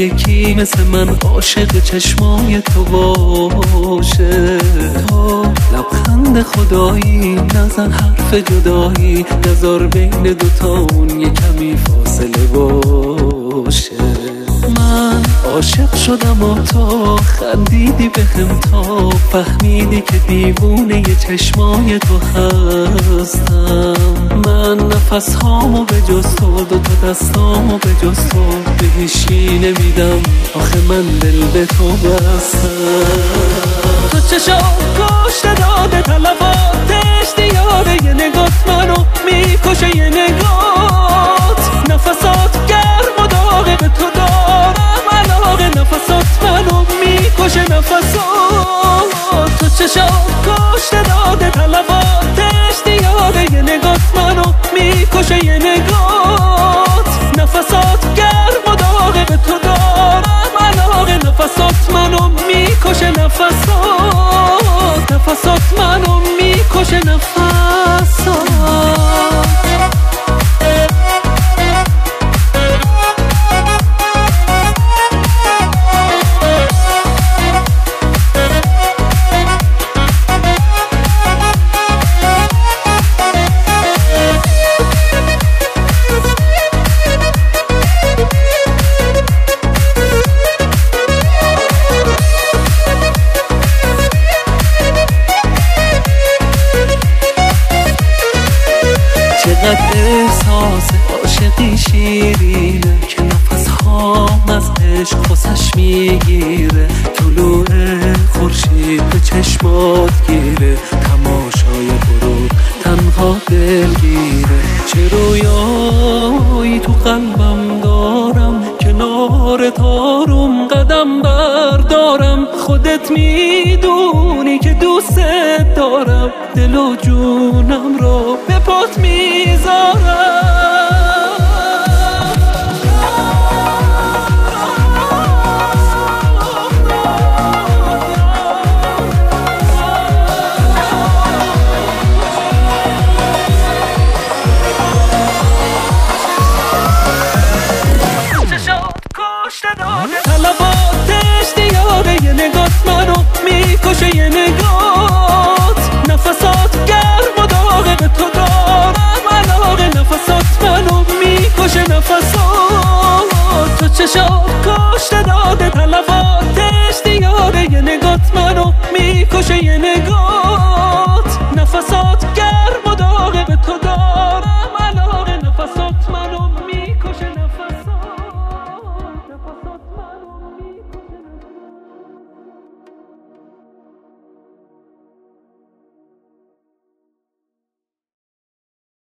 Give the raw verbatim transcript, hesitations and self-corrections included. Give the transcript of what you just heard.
یکی مثل من عاشق چشمای تو باشه. تو لبخند خدایی، نزن حرف جدایی، نذار بین دوتامون یه کمی فاصله باشه. من عاشق شدم و تو خندیدی بهم، تا فهمیدی که دیوونه ی چشمای تو هستم. من نفس هامو به جز تو، دوتا دستامو به جز تو به هیچی نمیدم، آخه من دل به تو بستم. تو چشا کشته داده طلباتش دیاره، یه نگات منو میکشه، یه نگات نفسات گرم و داغه، به تو دارم علاقه، نفسات منو میکشه، نفسات. تو چشا کشته داده طلباتش دیاره، یه نگات منو میکشه، یه نگات نفسات گرم و داغه، به تو دارم علاقه، نفسات منو میکشه، نفسات نفسات منو میکشه، نفسات. چقدر احساس عاشقی شیرینه، که نفس هام از عشق خواسش میگیره. طلوع خورشید به چشمات گیره، تماشای غروب تنها دلگیره. چه رویایی تو قلبم دارم، کنار تاروم قدم بردارم. خودت میدونی که دوست دارم، دل و جونم رو به پات میذارم. طلباتش دیاره، یه نگات منو میکشه، یه نگات نفسات گرم و داغه، به تو دارم علاقه، نفسات منو میکشه، نفسات. تو چشات کشته داده طلباتش دیاره، یه نگات منو میکشه، یه نگات